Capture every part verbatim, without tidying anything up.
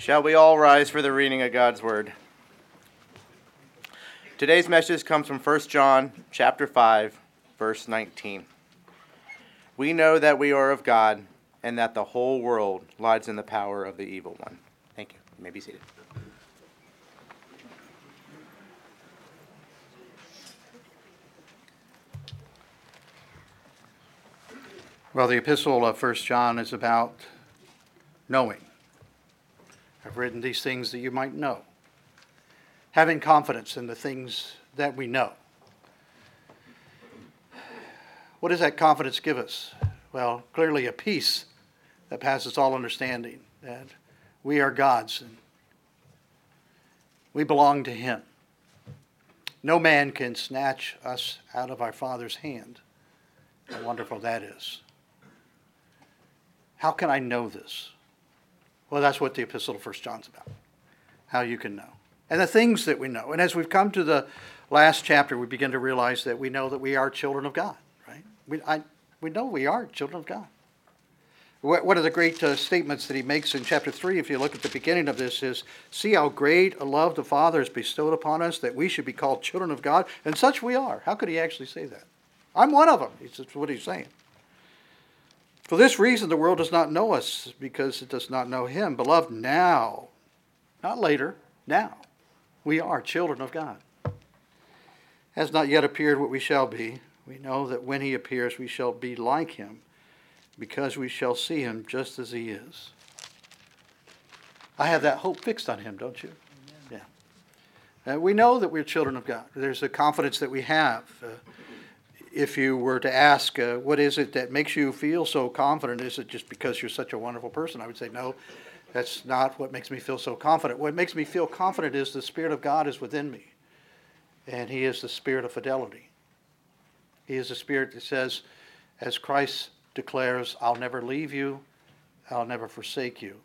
Shall we all rise for the reading of God's Word? Today's message comes from First John chapter five, verse nineteen. We know that we are of God, and that the whole world lies in the power of the evil one. Thank you. You may be seated. Well, the epistle of First John is about knowing. I've written these things that you might know. Having confidence in the things that we know. What does that confidence give us? Well, clearly a peace that passes all understanding, that we are God's and we belong to Him. No man can snatch us out of our Father's hand. How wonderful that is. How can I know this? Well, that's what the epistle of First John's about. How you can know. And the things that we know. And as we've come to the last chapter, we begin to realize that we know that we are children of God, right? We, I, we know we are children of God. One of the great uh, statements that he makes in chapter three, if you look at the beginning of this, is, see how great a love the Father has bestowed upon us, that we should be called children of God, and such we are. How could he actually say that? I'm one of them. That's what he's saying. For this reason, the world does not know us, because it does not know him. Beloved, now, not later, now, we are children of God. Has not yet appeared what we shall be. We know that when he appears, we shall be like him, because we shall see him just as he is. I have that hope fixed on him, don't you? Amen. Yeah. Uh, we know that we're children of God. There's a confidence that we have. Uh, If you were to ask, uh, what is it that makes you feel so confident? Is it just because you're such a wonderful person? I would say, no, that's not what makes me feel so confident. What makes me feel confident is the Spirit of God is within me. And he is the Spirit of fidelity. He is the Spirit that says, as Christ declares, I'll never leave you, I'll never forsake you.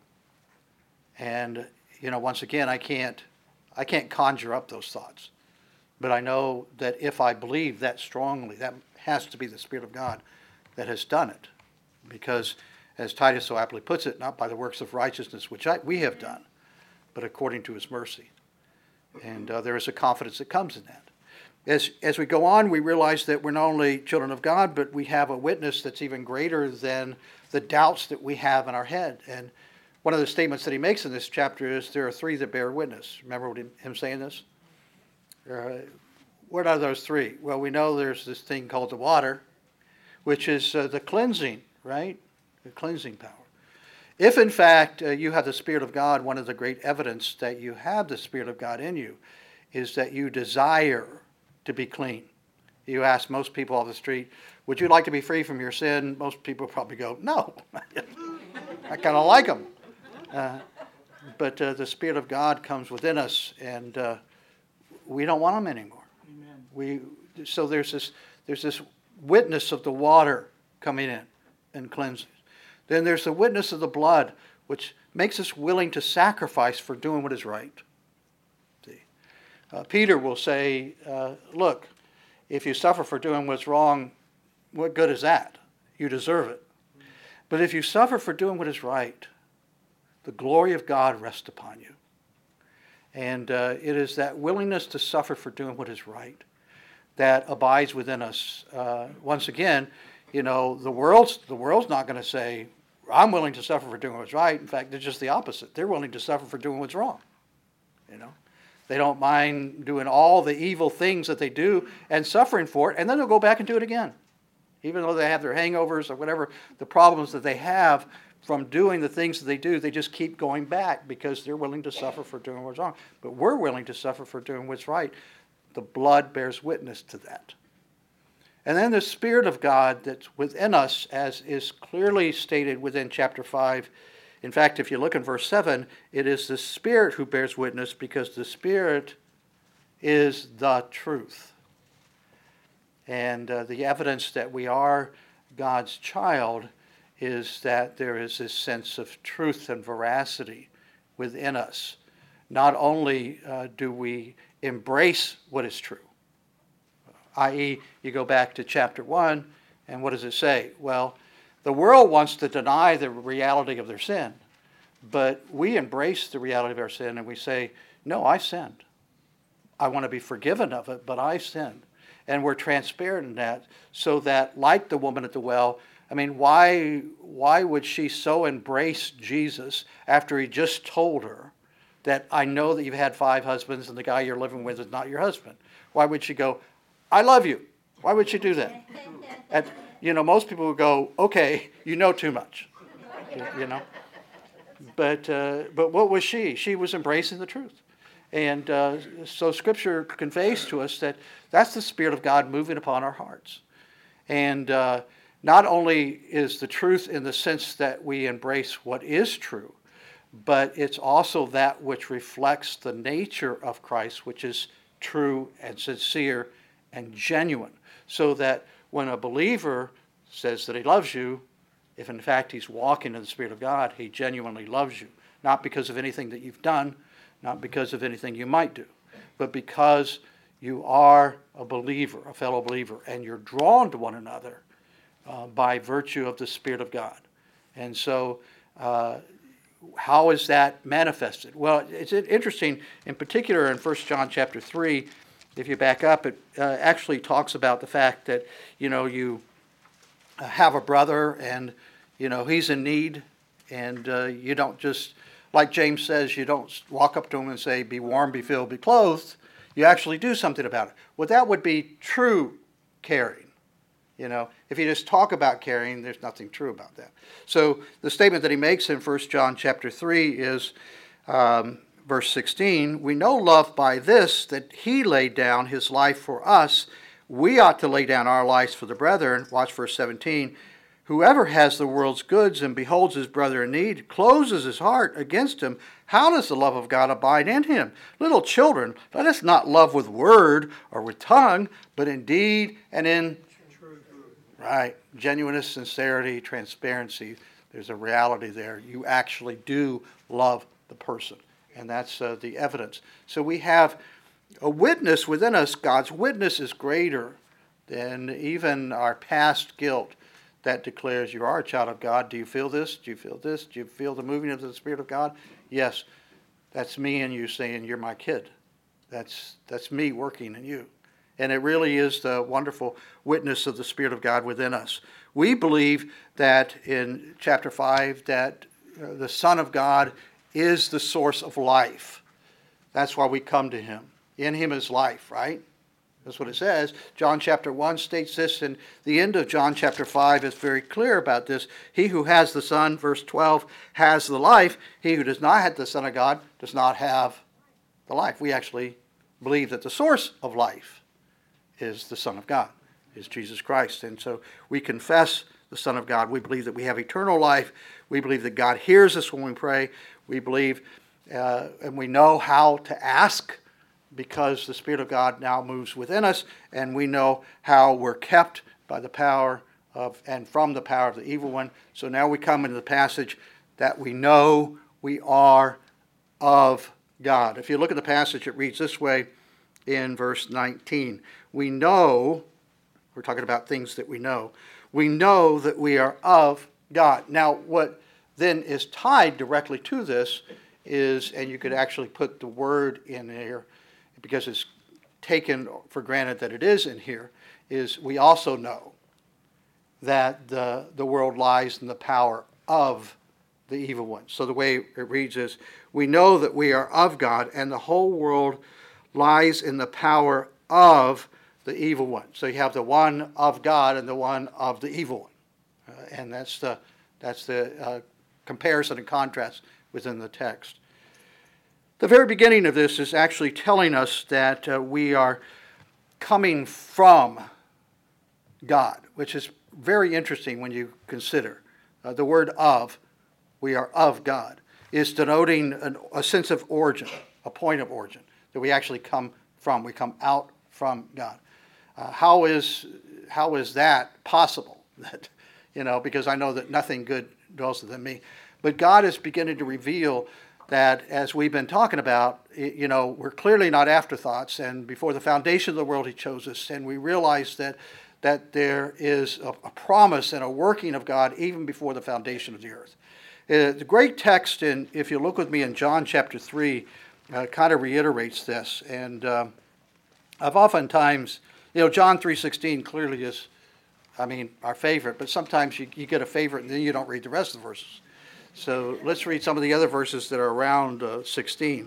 And, you know, once again, I can't, I can't conjure up those thoughts. But I know that if I believe that strongly, that has to be the Spirit of God that has done it. Because, as Titus so aptly puts it, not by the works of righteousness which I, we have done, but according to his mercy. And uh, there is a confidence that comes in that. As, as we go on, we realize that we're not only children of God, but we have a witness that's even greater than the doubts that we have in our head. And one of the statements that he makes in this chapter is, there are three that bear witness. Remember what he, him saying this? Uh, what are those three? Well, we know there's this thing called the water, which is uh, the cleansing, right? The cleansing power. If, in fact, uh, you have the Spirit of God, one of the great evidence that you have the Spirit of God in you is that you desire to be clean. You ask most people off the street, would you like to be free from your sin? Most people probably go, no. I kind of like them. Uh, but uh, the Spirit of God comes within us, and uh, we don't want them anymore. Amen. We so there's this there's this witness of the water coming in and cleansing. Then there's the witness of the blood, which makes us willing to sacrifice for doing what is right. See, uh, Peter will say, uh, "Look, if you suffer for doing what's wrong, what good is that? You deserve it. But if you suffer for doing what is right, the glory of God rests upon you." And uh, it is that willingness to suffer for doing what is right that abides within us. Uh, once again, you know, the world's the world's not going to say, I'm willing to suffer for doing what's right. In fact, they're just the opposite. They're willing to suffer for doing what's wrong. You know, they don't mind doing all the evil things that they do and suffering for it, and then they'll go back and do it again. Even though they have their hangovers or whatever, the problems that they have from doing the things that they do, they just keep going back because they're willing to suffer for doing what's wrong. But we're willing to suffer for doing what's right. The blood bears witness to that. And then the Spirit of God that's within us, as is clearly stated within chapter five. In fact, if you look in verse seven, it is the Spirit who bears witness, because the Spirit is the truth. And uh, the evidence that we are God's child is that there is this sense of truth and veracity within us. Not only uh, do we embrace what is true, that is, you go back to chapter one, and what does it say? Well, the world wants to deny the reality of their sin, But we embrace the reality of our sin and we say, no, I sinned. I want to be forgiven of it, but I sinned. And we're transparent in that, so that, like the woman at the well, I mean, why, why would she so embrace Jesus after he just told her that I know that you've had five husbands and the guy you're living with is not your husband? Why would she go, I love you? Why would she do that? And, you know, most people would go, okay, you know too much, you know. But, uh, but what was she? She was embracing the truth. And uh, so Scripture conveys to us that that's the Spirit of God moving upon our hearts. And uh, not only is the truth in the sense that we embrace what is true, but it's also that which reflects the nature of Christ, which is true and sincere and genuine. So that when a believer says that he loves you, if in fact he's walking in the Spirit of God, he genuinely loves you. Not because of anything that you've done, not because of anything you might do, but because you are a believer, a fellow believer, and you're drawn to one another uh, by virtue of the Spirit of God. And so uh, how is that manifested? Well, it's interesting, in particular in First John chapter three, if you back up, it uh, actually talks about the fact that, you know, you have a brother and, you know, he's in need, and uh, you don't just, like James says, you don't walk up to him and say, be warm, be filled, be clothed. You actually do something about it. Well, that would be true caring. You know, if you just talk about caring, there's nothing true about that. So the statement that he makes in First John chapter three is, um, verse sixteen, we know love by this, that he laid down his life for us. We ought to lay down our lives for the brethren. Watch verse seventeen. Whoever has the world's goods and beholds his brother in need closes his heart against him. How does the love of God abide in him? Little children, let us not love with word or with tongue, but in deed and in truth. Right. Genuineness, sincerity, transparency. There's a reality there. You actually do love the person. And that's uh, the evidence. So we have a witness within us. God's witness is greater than even our past guilt that declares you are a child of God. Do you feel this? Do you feel this? Do you feel the moving of the Spirit of God? Yes. That's me and you saying you're my kid. That's that's me working in you. And it really is the wonderful witness of the Spirit of God within us. We believe that in chapter five that uh, the Son of God is the source of life. That's why we come to him. In him is life, right? That's what it says. John chapter one states this, and the end of John chapter five is very clear about this. He who has the Son, verse twelve, has the life. He who does not have the Son of God does not have the life. We actually believe that the source of life is the Son of God, is Jesus Christ. And so we confess the Son of God. We believe that we have eternal life. We believe that God hears us when we pray. We believe uh, and we know how to ask, because the Spirit of God now moves within us, and we know how we're kept by the power of and from the power of the evil one. So now we come into the passage that we know we are of God. If you look at the passage, it reads this way in verse nineteen. We know, we're talking about things that we know, we know that we are of God. Now, what then is tied directly to this is, and you could actually put the word in here, because it's taken for granted that it is in here, is we also know that the, the world lies in the power of the evil one. So the way it reads is, we know that we are of God, and the whole world lies in the power of the evil one. So you have the one of God and the one of the evil one. Uh, and that's the, that's the uh, comparison and contrast within the text. The very beginning of this is actually telling us that uh, we are coming from God, which is very interesting when you consider. Uh, the word of, we are of God, is denoting an, a sense of origin, a point of origin, that we actually come from. We come out from God. Uh, how is how is that possible? That, you know, because I know that nothing good dwells within me. But God is beginning to reveal that, as we've been talking about, you know, we're clearly not afterthoughts, and before the foundation of the world he chose us, and we realize that that there is a, a promise and a working of God even before the foundation of the earth. Uh, the great text, in, if you look with me in John chapter three, uh, kind of reiterates this. And um, I've oftentimes, you know, John three sixteen clearly is, I mean, our favorite, but sometimes you, you get a favorite and then you don't read the rest of the verses. So let's read some of the other verses that are around uh, sixteen.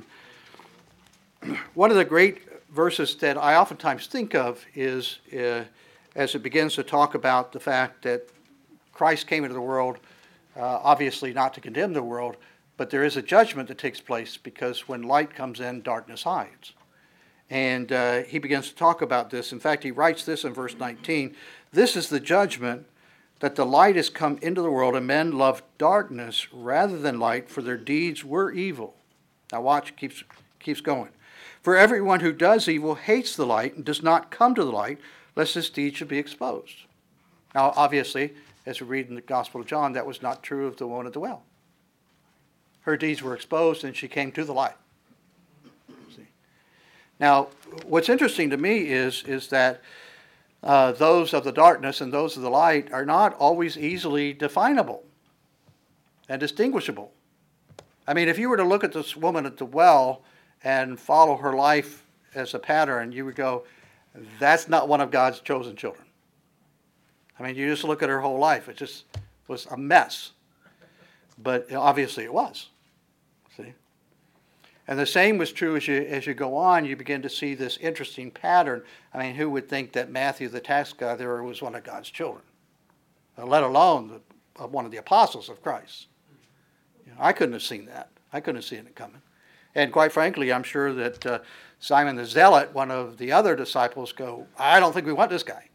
One of the great verses that I oftentimes think of is uh, as it begins to talk about the fact that Christ came into the world, uh, obviously not to condemn the world, but there is a judgment that takes place because when light comes in, darkness hides. And uh, he begins to talk about this. In fact, he writes this in verse nineteen. This is the judgment, that the light has come into the world, and men love darkness rather than light, for their deeds were evil. Now watch, keeps keeps going. For everyone who does evil hates the light and does not come to the light, lest his deeds should be exposed. Now, obviously, as we read in the Gospel of John, that was not true of the woman at the well. Her deeds were exposed, and she came to the light. See? Now, what's interesting to me is, is that uh, those of the darkness and those of the light are not always easily definable and distinguishable. I mean, if you were to look at this woman at the well and follow her life as a pattern, you would go, that's not one of God's chosen children. I mean, you just look at her whole life. It just was a mess. But obviously it was. See? And the same was true as you as you go on. You begin to see this interesting pattern. I mean, who would think that Matthew the tax gatherer was one of God's children? Let alone the, one of the apostles of Christ. You know, I couldn't have seen that. I couldn't have seen it coming. And quite frankly, I'm sure that uh, Simon the Zealot, one of the other disciples, go, I don't think we want this guy.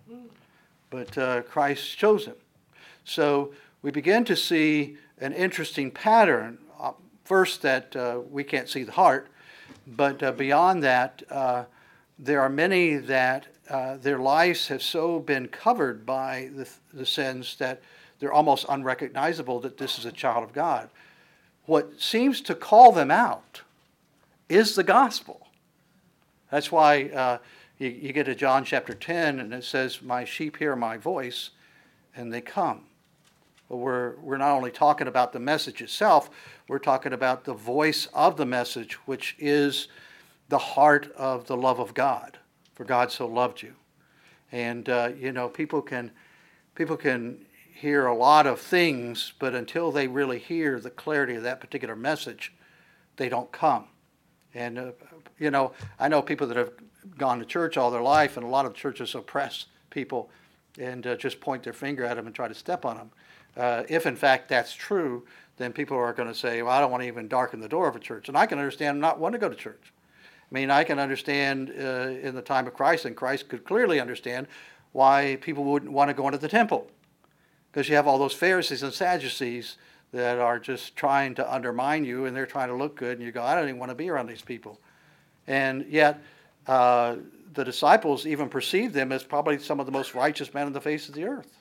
But uh, Christ chose him. So we begin to see an interesting pattern. Uh, first, that uh, we can't see the heart. But uh, beyond that, uh, there are many that uh, their lives have so been covered by the, the sins that they're almost unrecognizable that this is a child of God. What seems to call them out is the gospel. That's why uh, you, you get to John chapter ten, and it says, my sheep hear my voice, and they come. But we're, we're not only talking about the message itself, we're talking about the voice of the message, which is the heart of the love of God. For God so loved you. And, uh, you know, people can people can hear a lot of things, but until they really hear the clarity of that particular message, they don't come. And, uh, you know, I know people that have gone to church all their life, and a lot of churches oppress people and uh, just point their finger at them and try to step on them. Uh, if, in fact, that's true, then people are going to say, well, I don't want to even darken the door of a church. And I can understand not wanting to go to church. I mean, I can understand uh, in the time of Christ, and Christ could clearly understand why people wouldn't want to go into the temple. Because you have all those Pharisees and Sadducees that are just trying to undermine you, and they're trying to look good, and you go, I don't even want to be around these people. And yet, uh, the disciples even perceived them as probably some of the most righteous men on the face of the earth.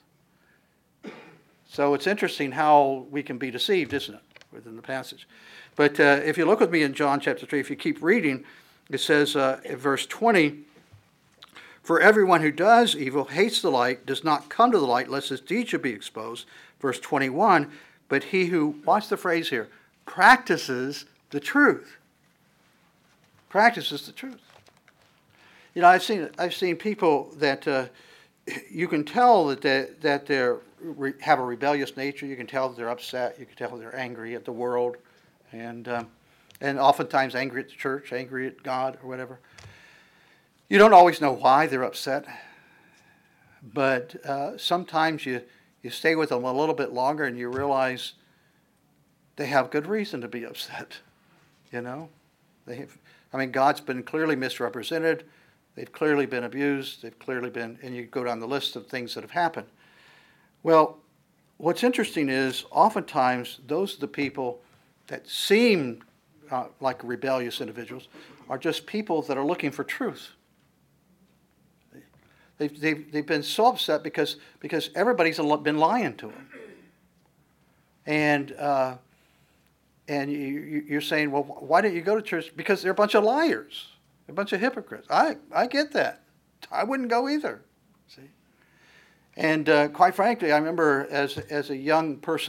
So it's interesting how we can be deceived, isn't it, within the passage. But uh, if you look with me in John chapter three, if you keep reading, it says uh, in verse twenty, for everyone who does evil hates the light, does not come to the light, lest his deeds should be exposed. Verse twenty-one, but he who, watch the phrase here, practices the truth. Practices the truth. You know, I've seen I've seen people that uh, you can tell that they, that they re, have a rebellious nature. You can tell that they're upset. You can tell they're angry at the world, and um, and oftentimes angry at the church, angry at God, or whatever. You don't always know why they're upset, but uh, sometimes you, you stay with them a little bit longer and you realize they have good reason to be upset. You know, they have, I mean, God's been clearly misrepresented. They've clearly been abused. They've clearly been, and you go down the list of things that have happened. Well, what's interesting is oftentimes those are the people that seem uh, like rebellious individuals are just people that are looking for truth. They've, they've, they've been so upset because, because everybody's been lying to them. And uh, and you, you're saying, well, why didn't you go to church? Because they're a bunch of liars, a bunch of hypocrites. I, I get that. I wouldn't go either. See? And uh, quite frankly, I remember as, as a young person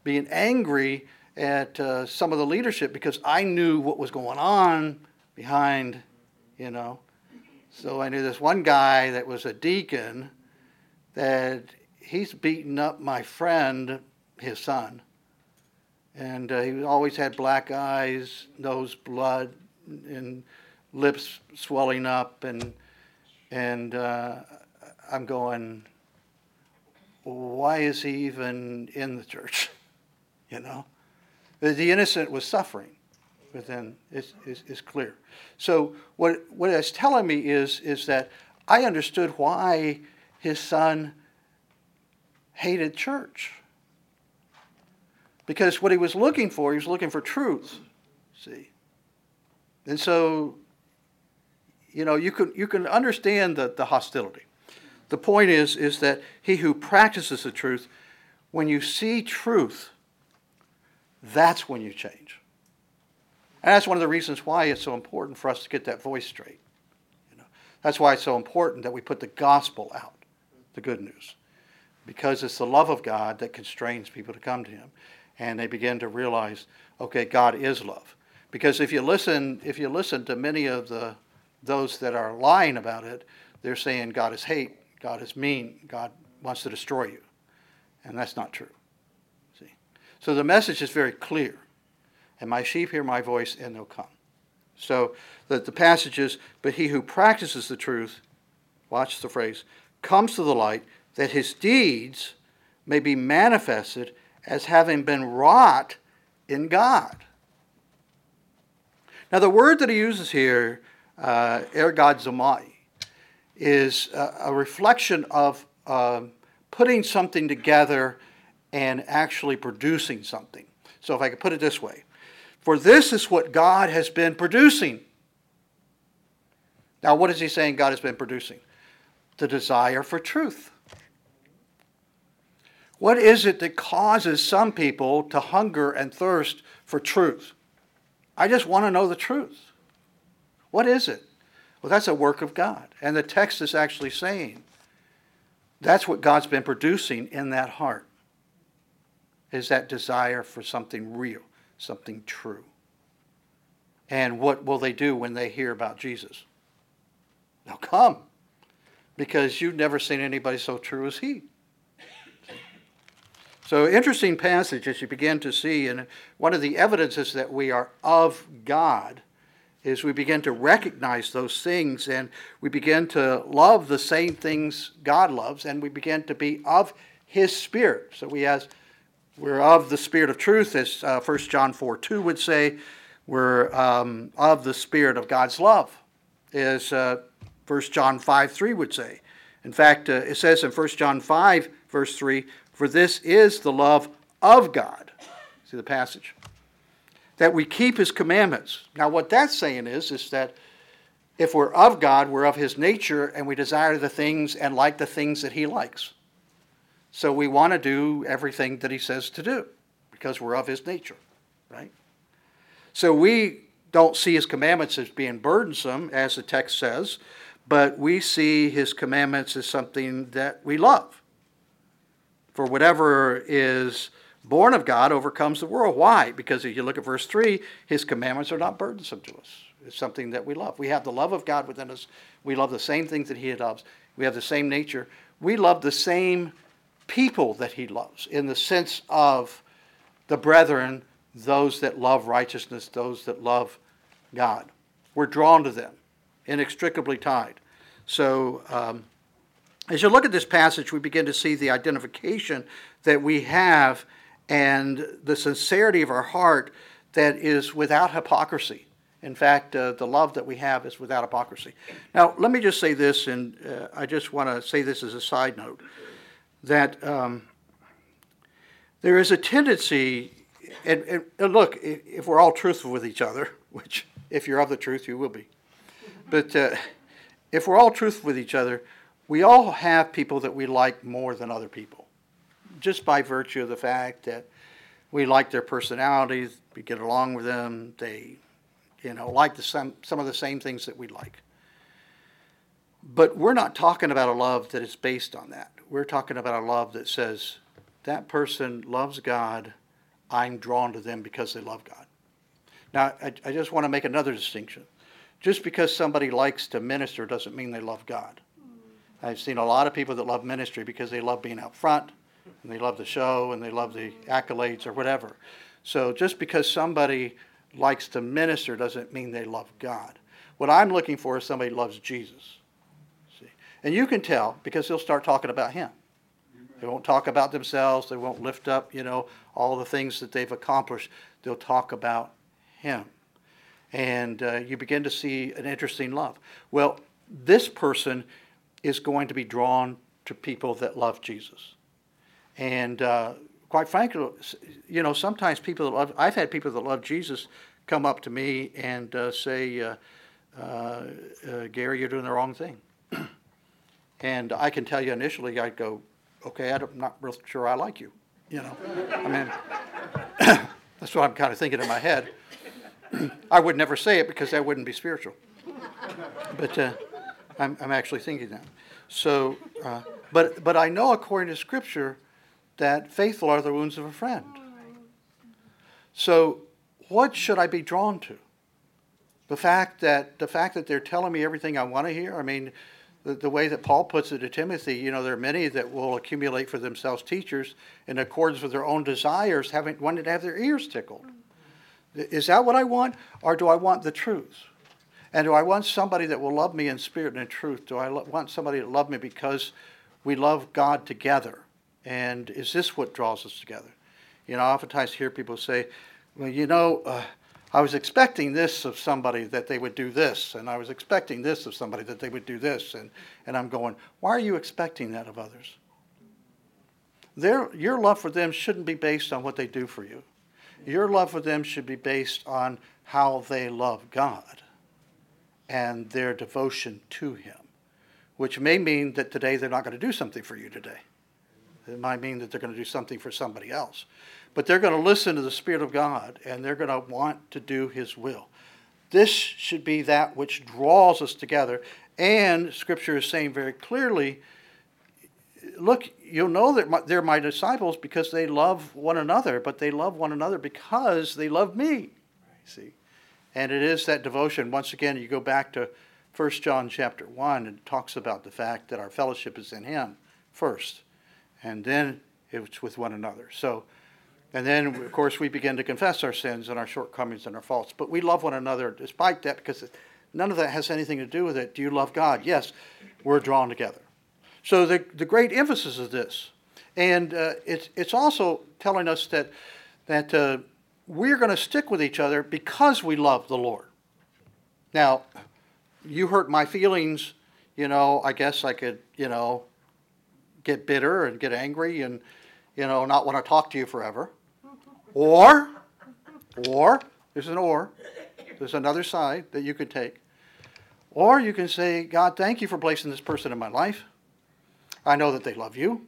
being angry at uh, some of the leadership because I knew what was going on behind, you know. So I knew this one guy that was a deacon that he's beating up my friend, his son. And uh, he always had black eyes, nose blood, and lips swelling up. And, and uh, I'm going, why is he even in the church? You know? The, the innocent was suffering, but then it's, it's, it's clear. So what, what it's telling me is, is that I understood why his son hated church. Because what he was looking for, he was looking for truth, see. And so, you know, you can, you can understand the, the hostility. The point is, is that he who practices the truth, when you see truth, that's when you change. And that's one of the reasons why it's so important for us to get that voice straight. You know, that's why it's so important that we put the gospel out, the good news. Because it's the love of God that constrains people to come to him. And they begin to realize, okay, God is love. Because if you listen, if you listen to many of the those that are lying about it, they're saying God is hate, God is mean, God wants to destroy you. And that's not true. See? So the message is very clear. And my sheep hear my voice and they'll come. So the, the passage is, but he who practices the truth, watch the phrase, comes to the light, that his deeds may be manifested as having been wrought in God. Now the word that he uses here, uh, ergodzomai, is a, a reflection of uh, putting something together and actually producing something. So if I could put it this way, for this is what God has been producing. Now what is he saying God has been producing? The desire for truth. What is it that causes some people to hunger and thirst for truth? I just want to know the truth. What is it? Well, that's a work of God. And the text is actually saying that's what God's been producing in that heart, is that desire for something real, something true. And what will they do when they hear about Jesus? They'll come, because you've never seen anybody so true as he. So interesting passage as you begin to see, and one of the evidences that we are of God is we begin to recognize those things, and we begin to love the same things God loves, and we begin to be of his Spirit. So we has, we're of the Spirit of truth, as uh, First John four two would say. We're um, of the Spirit of God's love, as uh, First John five three would say. In fact, uh, it says in First John five, verse three, for this is the love of God. See the passage? That we keep his commandments. Now what that's saying is, is that if we're of God, we're of his nature, and we desire the things and like the things that he likes. So we want to do everything that he says to do, because we're of his nature, right? So we don't see his commandments as being burdensome, as the text says, but we see his commandments as something that we love. For whatever is born of God overcomes the world. Why? Because if you look at verse three, his commandments are not burdensome to us. It's something that we love. We have the love of God within us. We love the same things that he loves. We have the same nature. We love the same people that he loves, in the sense of the brethren, those that love righteousness, those that love God. We're drawn to them, inextricably tied. So, um, as you look at this passage, we begin to see the identification that we have and the sincerity of our heart that is without hypocrisy. In fact, uh, the love that we have is without hypocrisy. Now, let me just say this, and uh, I just want to say this as a side note, that um, there is a tendency, and, and, and look, if we're all truthful with each other, which if you're of the truth, you will be, but uh, if we're all truthful with each other, we all have people that we like more than other people, just by virtue of the fact that we like their personalities, we get along with them, they, you know, like the some, some of the same things that we like. But we're not talking about a love that is based on that. We're talking about a love that says that person loves God I'm drawn to them because they love God. Now, I, I just want to make another distinction. Just because somebody likes to minister doesn't mean they love God. I've seen a lot of people that love ministry because they love being out front, and they love the show, and they love the accolades or whatever. So just because somebody likes to minister doesn't mean they love God. What I'm looking for is somebody who loves Jesus. See? And you can tell because they'll start talking about him. They won't talk about themselves. They won't lift up, you know, all the things that they've accomplished. They'll talk about him. And uh, you begin to see an interesting love. Well, this person is going to be drawn to people that love Jesus. And uh, quite frankly, you know, sometimes people that love, I've had people that love Jesus come up to me and uh, say, uh, uh, uh, Gary, you're doing the wrong thing. And I can tell you initially, I'd go, okay, I'm not real sure I like you. You know, I mean, that's what I'm kind of thinking in my head. I would never say it because that wouldn't be spiritual. But uh, I'm, I'm actually thinking that. So, uh, but but I know according to Scripture that faithful are the wounds of a friend. So, what should I be drawn to? The fact that the fact that they're telling me everything I want to hear. I mean, the, the way that Paul puts it to Timothy, you know, there are many that will accumulate for themselves teachers in accordance with their own desires, having wanted to have their ears tickled. Is that what I want, or do I want the truth? And do I want somebody that will love me in spirit and in truth? Do I lo- want somebody to love me because we love God together? And is this what draws us together? You know, I oftentimes hear people say, well, you know, uh, I was expecting this of somebody that they would do this, and I was expecting this of somebody that they would do this. And, and I'm going, why are you expecting that of others? Their, your love for them shouldn't be based on what they do for you. Your love for them should be based on how they love God and their devotion to him, which may mean that today they're not going to do something for you today. It might mean that they're going to do something for somebody else. But they're going to listen to the Spirit of God, and they're going to want to do his will. This should be that which draws us together. And Scripture is saying very clearly, look, you'll know that they're my disciples because they love one another, but they love one another because they love me. See? And it is that devotion. Once again, you go back to First John chapter one, and it talks about the fact that our fellowship is in him first, and then it's with one another. So, and then, of course, we begin to confess our sins and our shortcomings and our faults. But we love one another despite that, because none of that has anything to do with it. Do you love God? Yes, we're drawn together. So the, the great emphasis of this, and uh, it's, it's also telling us that, that uh, we're going to stick with each other because we love the Lord. Now, you hurt my feelings, you know, I guess I could, you know, get bitter and get angry and, you know, not want to talk to you forever. Or, or, there's an or, there's another side that you could take. Or you can say, God, thank you for placing this person in my life. I know that they love you.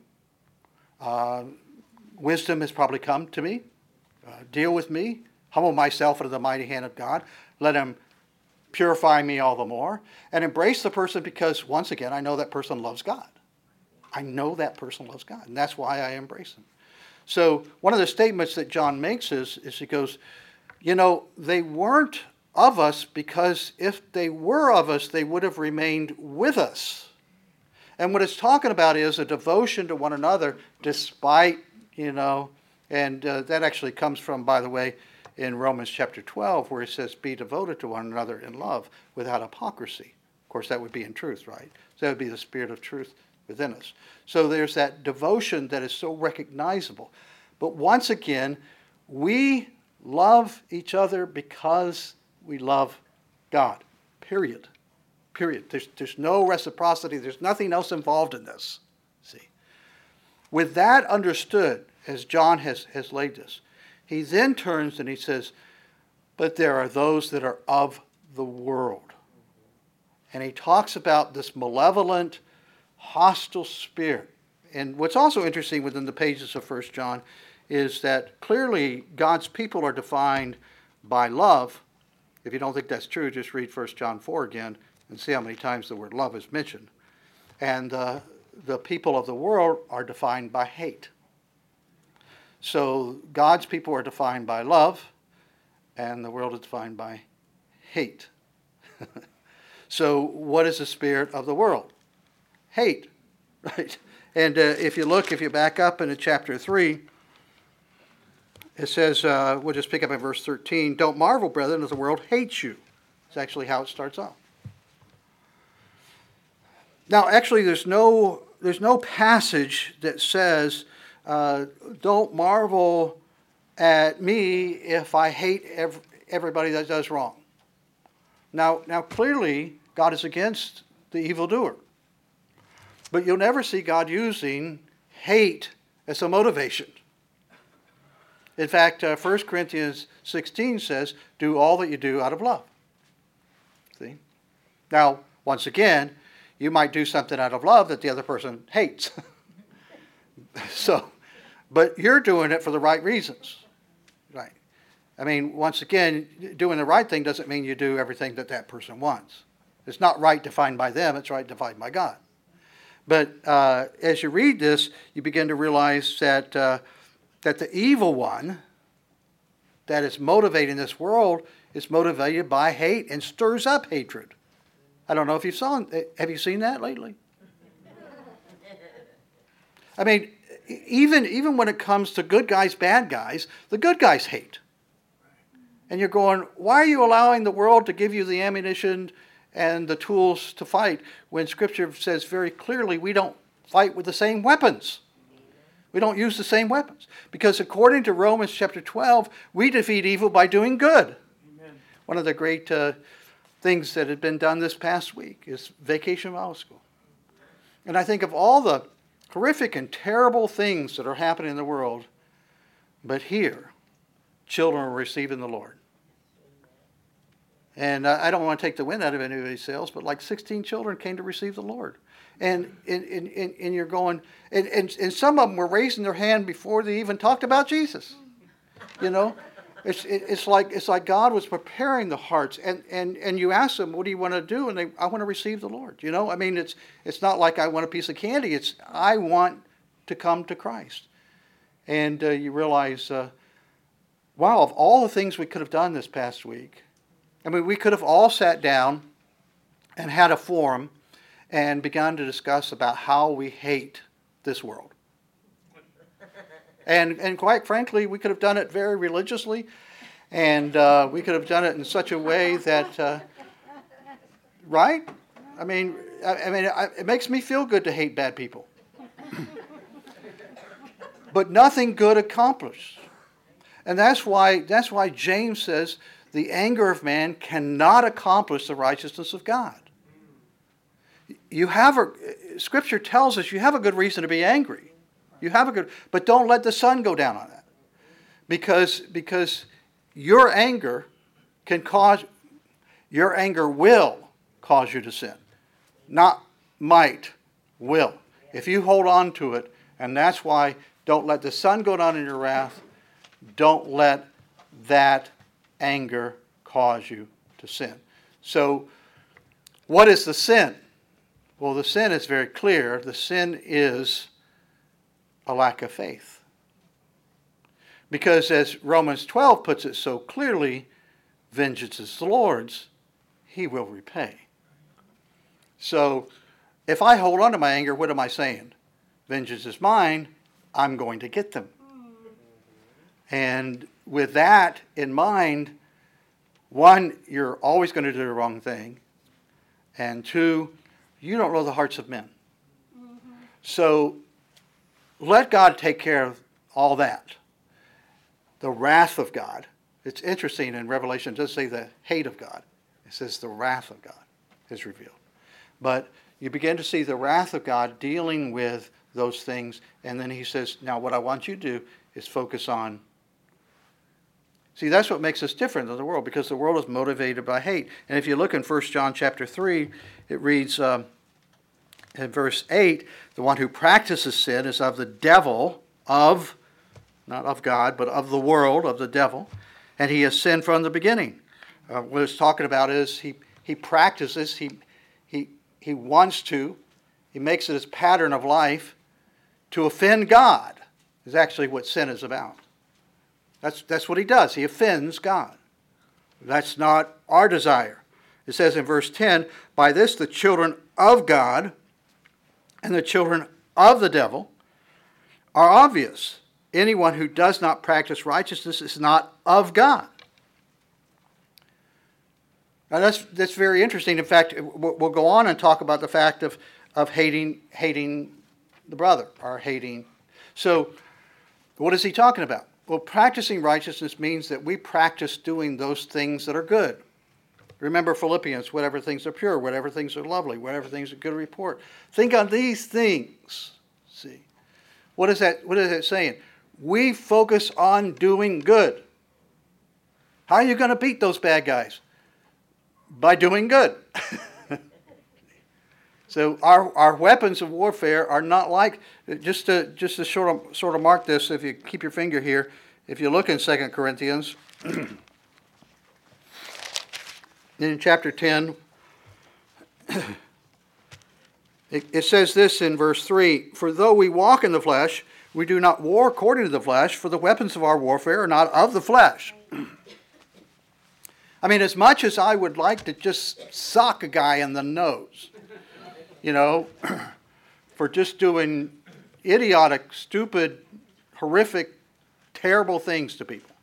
Uh, wisdom has probably come to me. Uh, deal with me. Humble myself under the mighty hand of God. Let him purify me all the more. And embrace the person because, once again, I know that person loves God. I know that person loves God. And that's why I embrace him. So one of the statements that John makes is, is he goes, you know, they weren't of us because if they were of us, they would have remained with us. And what it's talking about is a devotion to one another despite, you know, and uh, that actually comes from, by the way, in Romans chapter twelve, where it says, be devoted to one another in love without hypocrisy. Of course, that would be in truth, right? So that would be the spirit of truth within us. So there's that devotion that is so recognizable. But once again, we love each other because we love God, period. Period. There's, there's no reciprocity. There's nothing else involved in this. See? With that understood, as John has, has laid this, he then turns and he says, but there are those that are of the world. And he talks about this malevolent, hostile spirit. And what's also interesting within the pages of First John is that clearly God's people are defined by love. If you don't think that's true, just read First John four again and see how many times the word love is mentioned. And uh, the people of the world are defined by hate. So God's people are defined by love, and the world is defined by hate. So what is the spirit of the world? Hate, right? And uh, if you look, if you back up into chapter three, it says, uh, we'll just pick up at verse thirteen, don't marvel, brethren, that the world hates you. It's actually how it starts off. Now, actually, there's no, there's no passage that says, uh, don't marvel at me if I hate ev- everybody that does wrong. Now, now, clearly, God is against the evildoer. But you'll never see God using hate as a motivation. In fact, uh, First Corinthians sixteen says, do all that you do out of love. See? Now, once again, you might do something out of love that the other person hates. So, but you're doing it for the right reasons. Right. I mean, once again, doing the right thing doesn't mean you do everything that that person wants. It's not right defined by them, it's right defined by God. But uh, as you read this, you begin to realize that uh, that the evil one that is motivating this world is motivated by hate and stirs up hatred. I don't know if you saw, have you seen that lately? I mean, even, even when it comes to good guys, bad guys, the good guys hate. And you're going, why are you allowing the world to give you the ammunition and the tools to fight when Scripture says very clearly we don't fight with the same weapons? We don't use the same weapons. Because according to Romans chapter twelve, we defeat evil by doing good. Amen. One of the great uh, things that had been done this past week is Vacation Bible School. And I think of all the horrific and terrible things that are happening in the world, but here, children are receiving the Lord. And uh, I don't want to take the wind out of anybody's sails, but like sixteen children came to receive the Lord. And and, and, and you're going, and, and, and some of them were raising their hand before they even talked about Jesus. You know? It's it, it's like it's like God was preparing the hearts, and, and, and you ask them, what do you want to do? And they, I want to receive the Lord. You know, I mean, it's it's not like I want a piece of candy. It's I want to come to Christ. And uh, you realize, uh, wow, of all the things we could have done this past week, I mean, we could have all sat down and had a forum and begun to discuss about how we hate this world. And and quite frankly, we could have done it very religiously, and uh, we could have done it in such a way that, uh, right? I mean, I, I mean, I, it makes me feel good to hate bad people, but nothing good accomplished. And that's why that's why James says the anger of man cannot accomplish the righteousness of God. You have a Scripture tells us you have a good reason to be angry. You have a good, but don't let the sun go down on that, because because your anger can cause, your anger will cause you to sin, not might, will. If you hold on to it, and that's why don't let the sun go down in your wrath. Don't let that anger cause you to sin. So, what is the sin? Well, the sin is very clear. The sin is a lack of faith. Because as Romans twelve puts it so clearly, vengeance is the Lord's, He will repay. So, if I hold on to my anger, what am I saying? Vengeance is mine, I'm going to get them. And with that in mind, one, you're always going to do the wrong thing. And two, you don't know the hearts of men. Mm-hmm. So let God take care of all that. The wrath of God. It's interesting in Revelation, it doesn't say the hate of God. It says the wrath of God is revealed. But you begin to see the wrath of God dealing with those things. And then he says, now what I want you to do is focus on. See, that's what makes us different than the world, because the world is motivated by hate. And if you look in First John chapter three, it reads um, in verse eight, the one who practices sin is of the devil, of, not of God, but of the world, of the devil, and he has sinned from the beginning. Uh, what it's talking about is he, he practices, he, he, he wants to, he makes it his pattern of life to offend God. is actually what sin is about. That's, that's what he does. He offends God. That's not our desire. It says in verse ten, by this the children of God and the children of the devil are obvious. Anyone who does not practice righteousness is not of God. Now that's, that's very interesting. In fact, we'll go on and talk about the fact of, of hating, hating the brother or hating. So what is he talking about? Well, practicing righteousness means that we practice doing those things that are good. Remember Philippians, whatever things are pure, whatever things are lovely, whatever things are good report. Think on these things. See, what is that? What is it saying? We focus on doing good. How are you going to beat those bad guys? By doing good. So our, our weapons of warfare are not like, just to just to sort of sort of mark this, if you keep your finger here, if you look in Second Corinthians. In chapter ten, it, it says this in verse three, for though we walk in the flesh, we do not war according to the flesh, for the weapons of our warfare are not of the flesh. I mean, as much as I would like to just sock a guy in the nose, you know, for just doing idiotic, stupid, horrific, terrible things to people,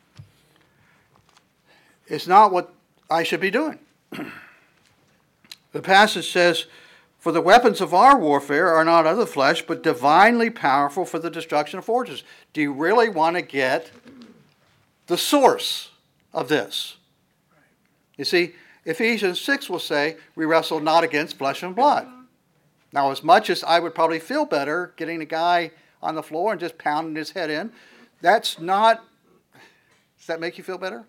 it's not what I should be doing. The passage says, for the weapons of our warfare are not of the flesh, but divinely powerful for the destruction of fortresses. Do you really want to get the source of this? You see, Ephesians six will say, we wrestle not against flesh and blood. Now, as much as I would probably feel better getting a guy on the floor and just pounding his head in, that's not, does that make you feel better?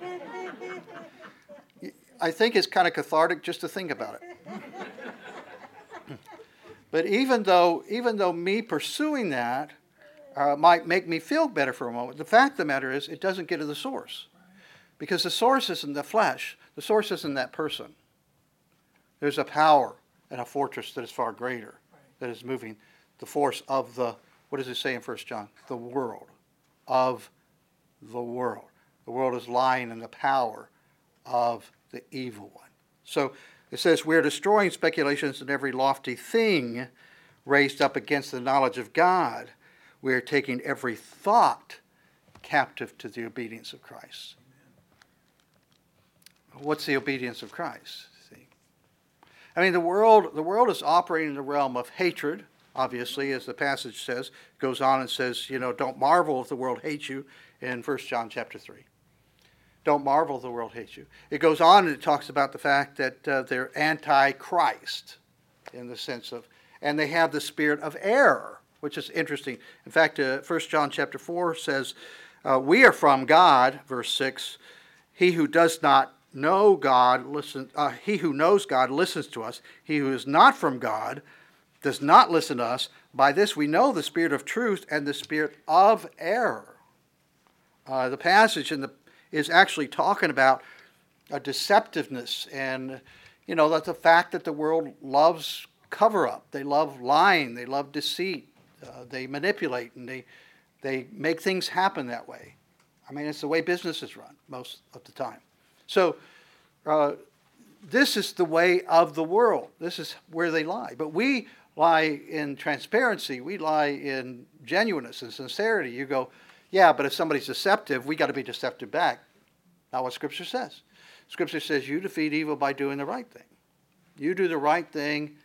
I think it's kind of cathartic just to think about it. But even though, even though me pursuing that uh, might make me feel better for a moment, the fact of the matter is it doesn't get to the source. Because the source isn't the flesh. The source isn't that person. There's a power and a fortress that is far greater, that is moving the force of the, what does it say in First John? The world. Of the world. The world is lying in the power of the evil one. So it says, we're destroying speculations and every lofty thing raised up against the knowledge of God. We are taking every thought captive to the obedience of Christ. Amen. What's the obedience of Christ? See? I mean, the world, the world is operating in the realm of hatred, obviously, as the passage says. It goes on and says, you know, don't marvel if the world hates you in First John chapter three. Don't marvel if the world hates you. It goes on and it talks about the fact that uh, they're anti-Christ in the sense of, and they have the spirit of error, which is interesting. In fact, uh, First John chapter four says, uh, we are from God, verse six, he who does not know God, listen, uh, he who knows God listens to us. He who is not from God does not listen to us. By this we know the spirit of truth and the spirit of error. Uh, the passage in the is actually talking about a deceptiveness and, you know, that the fact that the world loves cover-up. They love lying. They love deceit. Uh, they manipulate and they, they make things happen that way. I mean, it's the way businesses run most of the time. So uh, this is the way of the world. This is where they lie. But we lie in transparency. We lie in genuineness and sincerity. You go, yeah, but if somebody's deceptive, we got to be deceptive back. Not what Scripture says. Scripture says you defeat evil by doing the right thing. You do the right thing,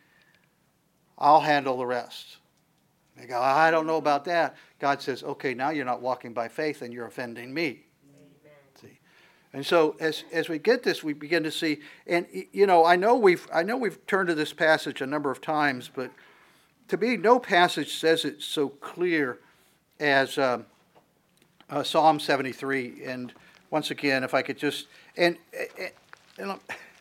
I'll handle the rest. They go, I don't know about that. God says, okay, now you're not walking by faith and you're offending me. Amen. See? And so as as we get this, we begin to see, and you know, I know we've I know we've turned to this passage a number of times, but to me, no passage says it so clear as um, uh, Psalm seventy-three. And once again, if I could just, and, and, and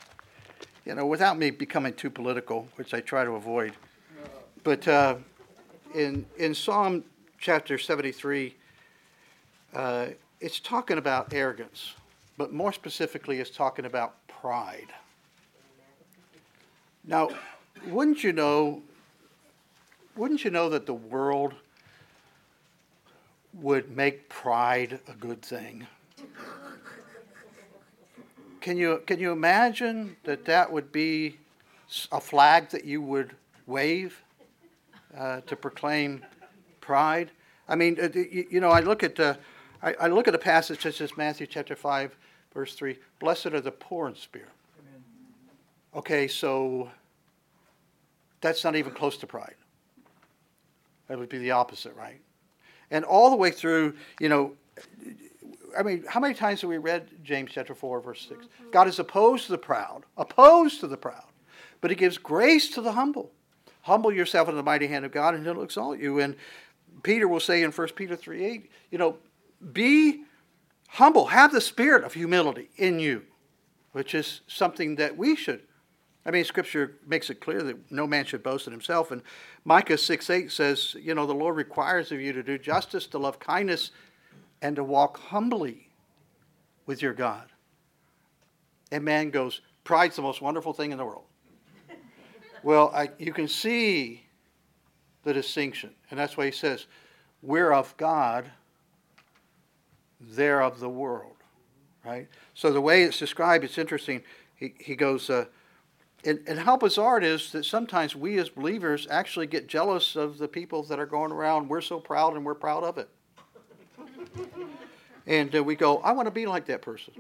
you know, without me becoming too political, which I try to avoid, but uh, in in Psalm chapter seventy-three, uh, it's talking about arrogance, but more specifically, it's talking about pride. Now, wouldn't you know? Wouldn't you know that the world would make pride a good thing. Can you, can you imagine that that would be a flag that you would wave uh, to proclaim pride? I mean, uh, you, you know, I look at uh, I, I look at a passage such as Matthew chapter five, verse three. Blessed are the poor in spirit. Amen. Okay, so that's not even close to pride. That would be the opposite, right? And all the way through, you know, I mean, how many times have we read James chapter four, verse six? Mm-hmm. God is opposed to the proud, opposed to the proud, but he gives grace to the humble. Humble yourself in the mighty hand of God, and he'll exalt you. And Peter will say in First Peter three eight, you know, be humble, have the spirit of humility in you, which is something that we should. I mean, Scripture makes it clear that no man should boast in himself. And Micah six eight says, you know, the Lord requires of you to do justice, to love kindness, and to walk humbly with your God. And man goes, pride's the most wonderful thing in the world. Well, I, you can see the distinction. And that's why he says, we're of God, they're of the world. Right? So the way it's described, it's interesting. He, he goes, uh, and, and how bizarre it is that sometimes we as believers actually get jealous of the people that are going around, we're so proud and we're proud of it. And uh, we go, I want to be like that person.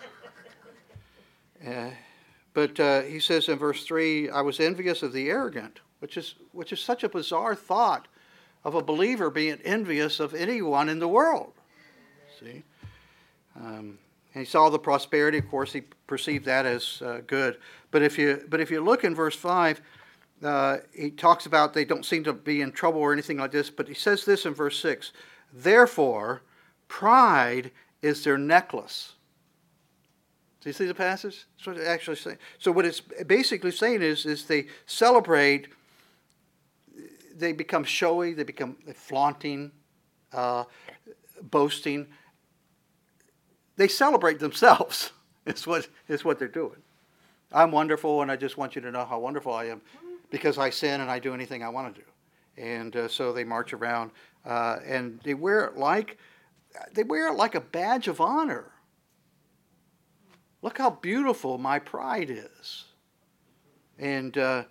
Uh, but uh, he says in verse three, I was envious of the arrogant, which is which is such a bizarre thought of a believer being envious of anyone in the world. See? Um, and he saw the prosperity, of course, he perceived that as uh, good. But if you but if you look in verse five, uh, he talks about they don't seem to be in trouble or anything like this, but he says this in verse six, therefore, pride is their necklace. Do you see the passage? That's what it's actually saying. So what it's basically saying is, is they celebrate, they become showy, they become flaunting, uh, boasting. They celebrate themselves. Is what is what they're doing. I'm wonderful, and I just want you to know how wonderful I am, because I sin and I do anything I want to do. And uh, so they march around uh, and they wear it like they wear it like a badge of honor. Look how beautiful my pride is. And uh,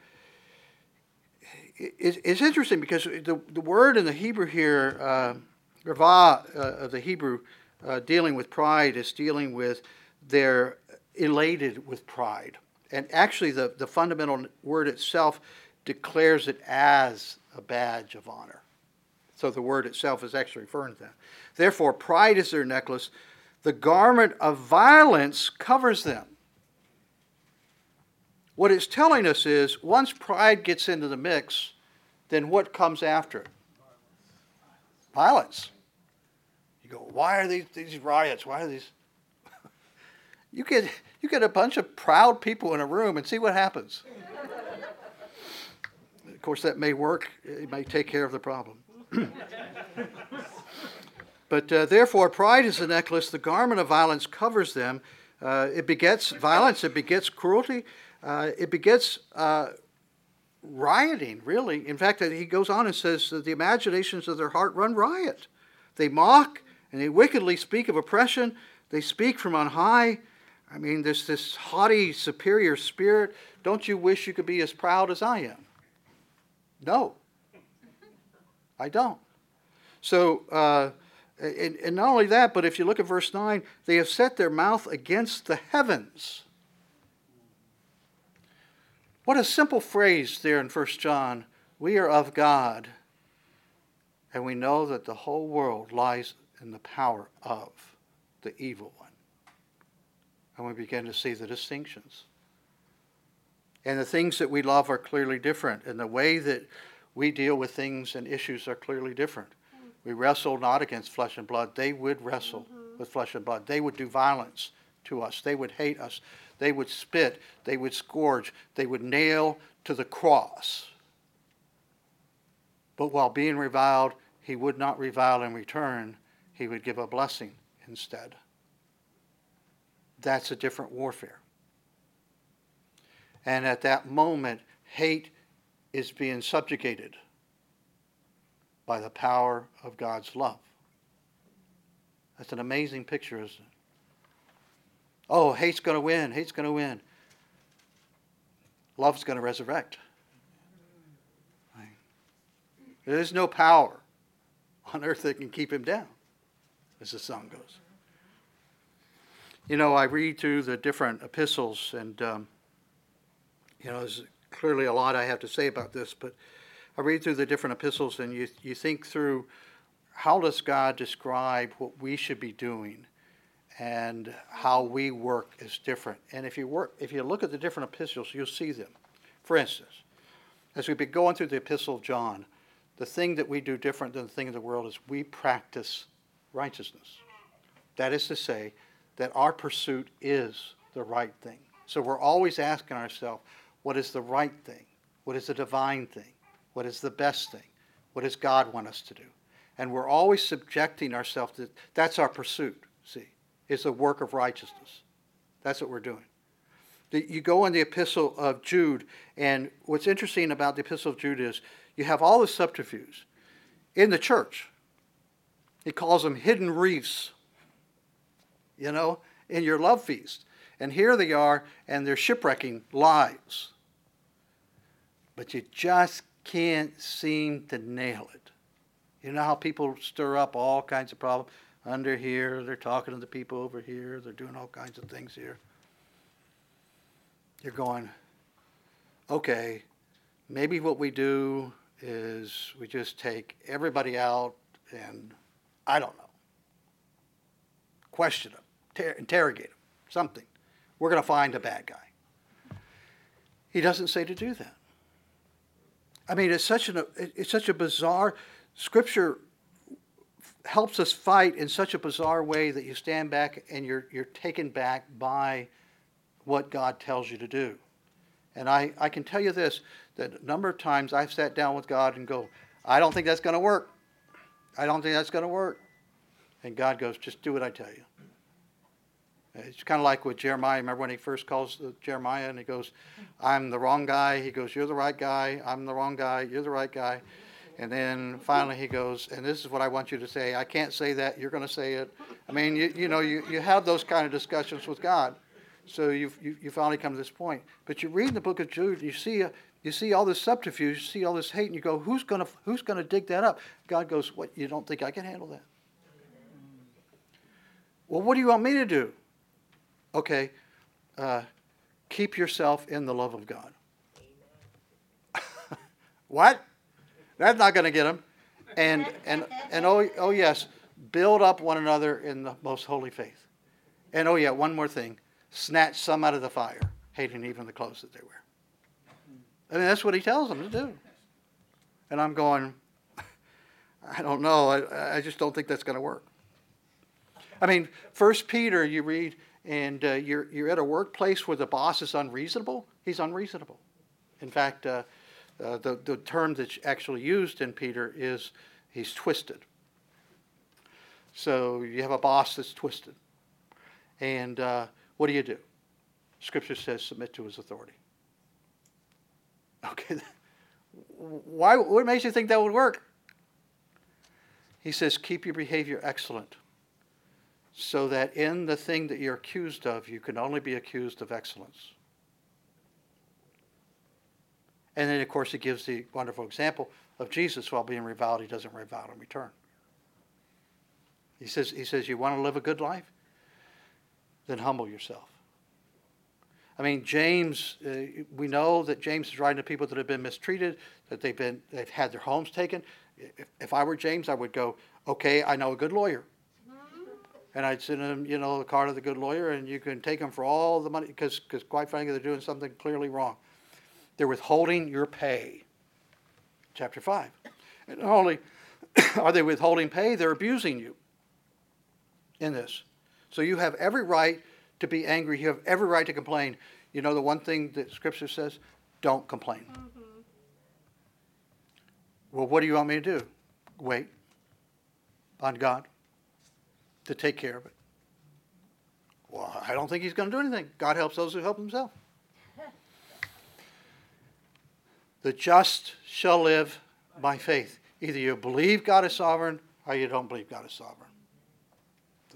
it, it's interesting because the, the word in the Hebrew here, uh, ravah, uh, of the Hebrew, uh, dealing with pride is dealing with they're elated with pride. And actually the, the fundamental word itself declares it as a badge of honor. So the word itself is actually referring to that. Therefore, pride is their necklace. The garment of violence covers them. What it's telling us is, once pride gets into the mix, then what comes after it? Violence. You go, why are these, these riots? Why are these? you get you get a bunch of proud people in a room and see what happens. Of course, that may work. It may take care of the problem. But uh, therefore, pride is a necklace. The garment of violence covers them. Uh, it begets violence. It begets cruelty. Uh, it begets uh, rioting, really. In fact, he goes on and says that the imaginations of their heart run riot. They mock and they wickedly speak of oppression. They speak from on high. I mean, there's this haughty, superior spirit. Don't you wish you could be as proud as I am? No, I don't. So, uh, And, and not only that, but if you look at verse nine, they have set their mouth against the heavens. What a simple phrase there in First John. We are of God, and we know that the whole world lies in the power of the evil one. And we begin to see the distinctions. And the things that we love are clearly different, and the way that we deal with things and issues are clearly different. We wrestle not against flesh and blood. They would wrestle mm-hmm. with flesh and blood. They would do violence to us. They would hate us. They would spit. They would scourge. They would nail to the cross. But while being reviled, he would not revile in return. He would give a blessing instead. That's a different warfare. And at that moment, hate is being subjugated by the power of God's love. That's an amazing picture, isn't it? Oh, hate's going to win. Hate's going to win. Love's going to resurrect. There is no power on earth that can keep him down, as the song goes. You know, I read through the different epistles, and, um, you know, there's clearly a lot I have to say about this, but I read through the different epistles, and you, you think through, how does God describe what we should be doing and how we work is different? And if you work, if you look at the different epistles, you'll see them. For instance, as we've been going through the epistle of John, the thing that we do different than the thing of the world is we practice righteousness. That is to say that our pursuit is the right thing. So we're always asking ourselves, what is the right thing? What is the divine thing? What is the best thing? What does God want us to do? And we're always subjecting ourselves to, that's our pursuit, see, is the work of righteousness. That's what we're doing. You go in the epistle of Jude, and what's interesting about the epistle of Jude is you have all the subterfuge in the church. He calls them hidden reefs, you know, in your love feast. And here they are, and they're shipwrecking lives. But you just can't seem to nail it. You know how people stir up all kinds of problems? Under here, they're talking to the people over here, they're doing all kinds of things here. You're going, okay, maybe what we do is we just take everybody out and, I don't know, question them, ter- interrogate them, something. We're going to find a bad guy. He doesn't say to do that. I mean, it's such an it's such a bizarre, Scripture helps us fight in such a bizarre way that you stand back and you're you're taken back by what God tells you to do. And I, I can tell you this, that a number of times I've sat down with God and go, I don't think that's going to work. I don't think that's going to work. And God goes, just do what I tell you. It's kind of like with Jeremiah. Remember when he first calls Jeremiah and he goes, I'm the wrong guy. He goes, you're the right guy. I'm the wrong guy. You're the right guy. And then finally he goes, and this is what I want you to say. I can't say that. You're going to say it. I mean, you, you know, you, you have those kind of discussions with God. So you've, you you finally come to this point. But you read the book of Jude, you see, uh, you see all this subterfuge, you see all this hate, and you go, who's going to who's going to dig that up? God goes, what, you don't think I can handle that? Well, what do you want me to do? Okay, uh, keep yourself in the love of God. What? That's not going to get them. And and and oh oh yes, build up one another in the most holy faith. And oh yeah, one more thing, snatch some out of the fire, hating even the clothes that they wear. I mean, that's what he tells them to do. And I'm going, I don't know. I, I just don't think that's going to work. I mean, First Peter, you read, and uh, you're you're at a workplace where the boss is unreasonable. He's unreasonable. In fact, uh, uh, the the term that's actually used in Peter is he's twisted. So you have a boss that's twisted, and uh, what do you do? Scripture says submit to his authority. Okay, why? What makes you think that would work? He says keep your behavior excellent, so that in the thing that you're accused of, you can only be accused of excellence. And then, of course, he gives the wonderful example of Jesus. While being reviled, he doesn't revile in return. He says, he says, you want to live a good life? Then humble yourself. I mean, James, uh, we know that James is writing to people that have been mistreated, that they've been, they've had their homes taken. If, if I were James, I would go, okay, I know a good lawyer. And I'd send him, you know, the card of the good lawyer, and you can take him for all the money, because, because quite frankly, they're doing something clearly wrong. They're withholding your pay. Chapter five. And not only are they withholding pay, they're abusing you in this. So you have every right to be angry. You have every right to complain. You know the one thing that Scripture says? Don't complain. Mm-hmm. Well, what do you want me to do? Wait on God to take care of it. Well, I don't think he's going to do anything. God helps those who help himself. The just shall live by faith. Either you believe God is sovereign or you don't believe God is sovereign.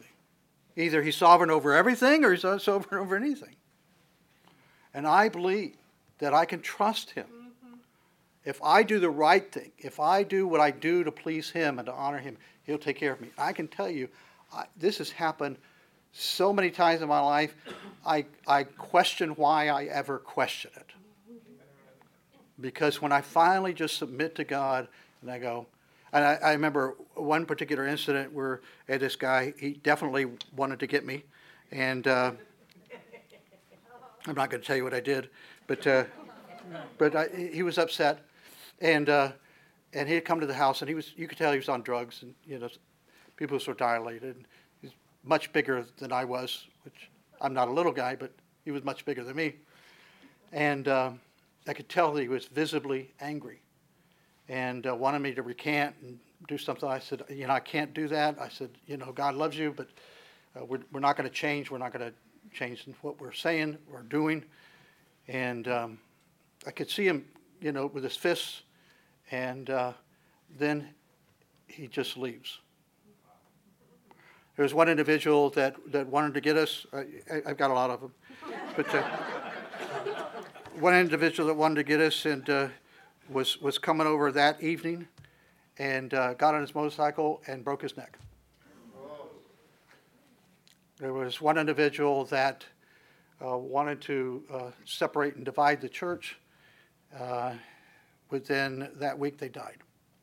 Either he's sovereign over everything or he's not sovereign over anything. And I believe that I can trust him. Mm-hmm. If I do the right thing, if I do what I do to please him and to honor him, he'll take care of me. I can tell you, I, this has happened so many times in my life, I, I question why I ever question it. Because when I finally just submit to God and I go, and I, I remember one particular incident where uh, this guy, he definitely wanted to get me. And uh, I'm not going to tell you what I did, but uh, but I, he was upset. And uh, and he had come to the house, and he was, you could tell he was on drugs. And, you know, people were so dilated. He's much bigger than I was, which I'm not a little guy, but he was much bigger than me. And uh, I could tell that he was visibly angry and uh, wanted me to recant and do something. I said, you know, I can't do that. I said, you know, God loves you, but uh, we're, we're not going to change. We're not going to change what we're saying or doing. And um, I could see him, you know, with his fists, and uh, then he just leaves. There was one individual that, that wanted to get us. I, I've got a lot of them. But uh, one individual that wanted to get us and uh, was, was coming over that evening and uh, got on his motorcycle and broke his neck. There was one individual that uh, wanted to uh, separate and divide the church. Uh, within that week, they died.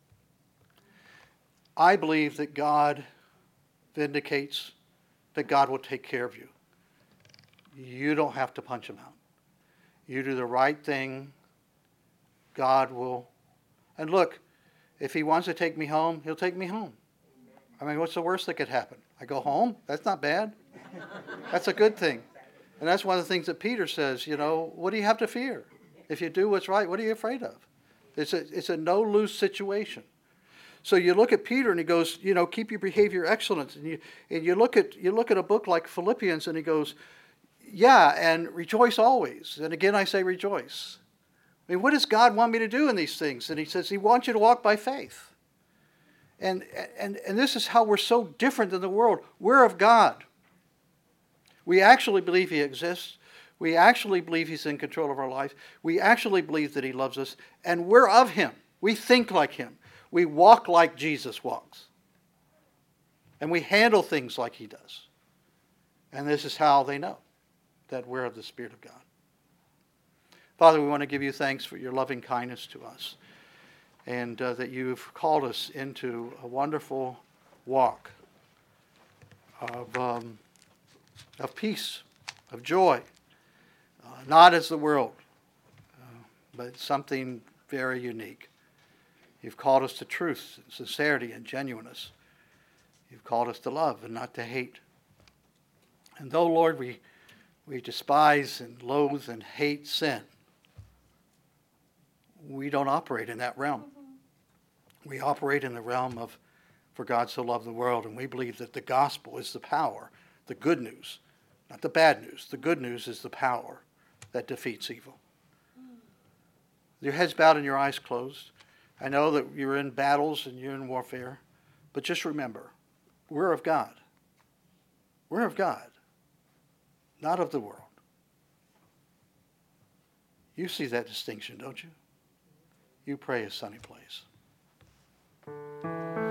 I believe that God vindicates, that God will take care of you. You don't have to punch him out. You do the right thing, God will. And look, if he wants to take me home, he'll take me home. I mean, what's the worst that could happen? I go home? That's not bad. That's a good thing. And that's one of the things that Peter says, you know, what do you have to fear? If you do what's right, what are you afraid of? It's a, it's a no-lose situation. So you look at Peter and he goes, you know, keep your behavior excellent. And you, and you look at you look at a book like Philippians and he goes, yeah, and rejoice always. And again, I say rejoice. I mean, what does God want me to do in these things? And he says he wants you to walk by faith. And, and, and this is how we're so different than the world. We're of God. We actually believe he exists. We actually believe he's in control of our life. We actually believe that he loves us. And we're of him. We think like him. We walk like Jesus walks. And we handle things like he does. And this is how they know that we're of the Spirit of God. Father, we want to give you thanks for your loving kindness to us. And uh, that you've called us into a wonderful walk of, um, of peace, of joy. Uh, not as the world, uh, but something very unique. You've called us to truth, and sincerity, and genuineness. You've called us to love and not to hate. And though, Lord, we, we despise and loathe and hate sin, we don't operate in that realm. We operate in the realm of, for God so loved the world, and we believe that the gospel is the power, the good news, not the bad news. The good news is the power that defeats evil. Your heads bowed and your eyes closed. I know that you're in battles and you're in warfare, but just remember, we're of God. We're of God, not of the world. You see that distinction, don't you? You pray as Sonny plays.